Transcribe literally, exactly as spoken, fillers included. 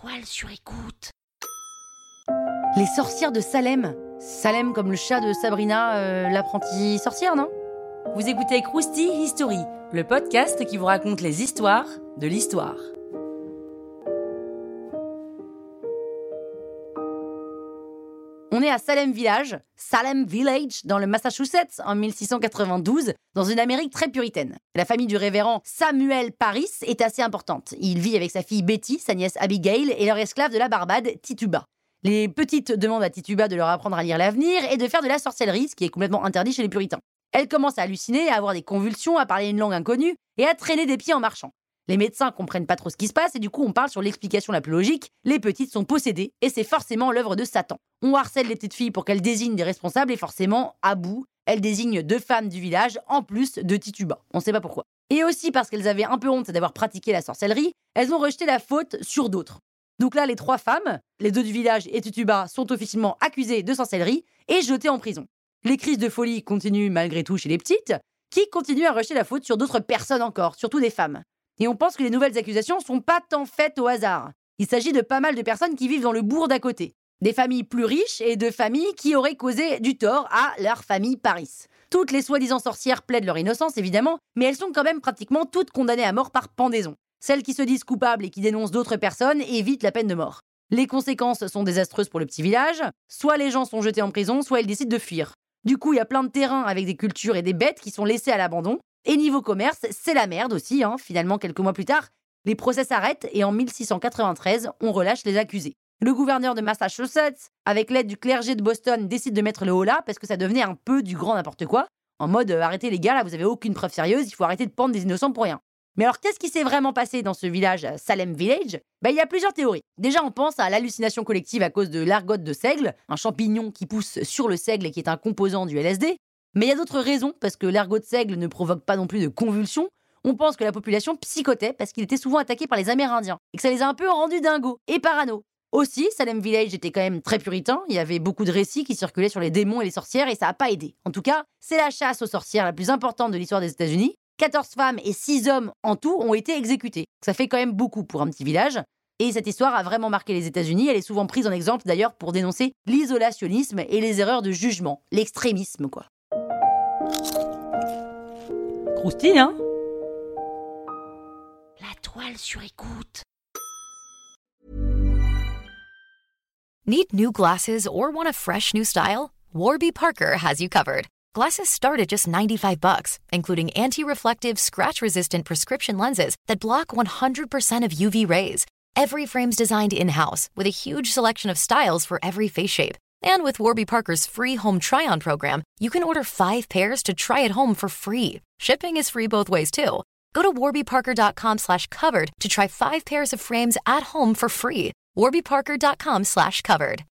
toile sur écoute. Les sorcières de Salem. Salem comme le chat de Sabrina, euh, l'apprentie sorcière, non ? Vous écoutez Krusty History, le podcast qui vous raconte les histoires de l'histoire. On est à Salem Village, Salem Village, dans le Massachusetts, en mille six cent quatre-vingt-douze, dans une Amérique très puritaine. La famille du révérend Samuel Parris est assez importante. Il vit avec sa fille Betty, sa nièce Abigail et leur esclave de la Barbade, Tituba. Les petites demandent à Tituba de leur apprendre à lire l'avenir et de faire de la sorcellerie, ce qui est complètement interdit chez les puritains. Elle commence à halluciner, à avoir des convulsions, à parler une langue inconnue et à traîner des pieds en marchant. Les médecins comprennent pas trop ce qui se passe et du coup on parle sur l'explication la plus logique. Les petites sont possédées et c'est forcément l'œuvre de Satan. On harcèle les petites filles pour qu'elles désignent des responsables et forcément, à bout, elles désignent deux femmes du village en plus de Tituba. On sait pas pourquoi. Et aussi parce qu'elles avaient un peu honte d'avoir pratiqué la sorcellerie, elles ont rejeté la faute sur d'autres. Donc là, les trois femmes, les deux du village et Tituba, sont officiellement accusées de sorcellerie et jetées en prison. Les crises de folie continuent malgré tout chez les petites, qui continuent à rejeter la faute sur d'autres personnes encore, surtout des femmes. Et on pense que les nouvelles accusations sont pas tant faites au hasard. Il s'agit de pas mal de personnes qui vivent dans le bourg d'à côté. Des familles plus riches et de familles qui auraient causé du tort à leur famille Parris. Toutes les soi-disant sorcières plaident leur innocence, évidemment, mais elles sont quand même pratiquement toutes condamnées à mort par pendaison. Celles qui se disent coupables et qui dénoncent d'autres personnes évitent la peine de mort. Les conséquences sont désastreuses pour le petit village. Soit les gens sont jetés en prison, soit ils décident de fuir. Du coup, il y a plein de terrains avec des cultures et des bêtes qui sont laissés à l'abandon. Et niveau commerce, c'est la merde aussi, hein. Finalement, quelques mois plus tard, les procès s'arrêtent et en mille six cent quatre-vingt-treize, on relâche les accusés. Le gouverneur de Massachusetts, avec l'aide du clergé de Boston, décide de mettre le holà parce que ça devenait un peu du grand n'importe quoi. En mode, euh, arrêtez les gars, là vous avez aucune preuve sérieuse, il faut arrêter de pendre des innocents pour rien. Mais alors, qu'est-ce qui s'est vraiment passé dans ce village, Salem Village ? Ben, il y a plusieurs théories. Déjà, on pense à l'hallucination collective à cause de l'argote de seigle, un champignon qui pousse sur le seigle et qui est un composant du L S D. Mais il y a d'autres raisons, parce que l'ergot de seigle ne provoque pas non plus de convulsions. On pense que la population psychotait parce qu'il était souvent attaqué par les Amérindiens, et que ça les a un peu rendus dingos et parano. Aussi, Salem Village était quand même très puritain, il y avait beaucoup de récits qui circulaient sur les démons et les sorcières, et ça n'a pas aidé. En tout cas, c'est la chasse aux sorcières la plus importante de l'histoire des États-Unis. quatorze femmes et six hommes en tout ont été exécutés. Ça fait quand même beaucoup pour un petit village. Et cette histoire a vraiment marqué les États-Unis. Elle est souvent prise en exemple d'ailleurs pour dénoncer l'isolationnisme et les erreurs de jugement, l'extrémisme quoi. Croustille, hein ? La toile sur écoute. Need new glasses or want a fresh new style? Warby Parker has you covered. Glasses start at just ninety-five bucks, including anti-reflective, scratch-resistant prescription lenses that block one hundred percent of U V rays. Every frame's designed in-house with a huge selection of styles for every face shape. And with Warby Parker's free home try-on program, you can order five pairs to try at home for free. Shipping is free both ways, too. Go to warbyparker.com slash covered to try five pairs of frames at home for free. warbyparker.com slash covered.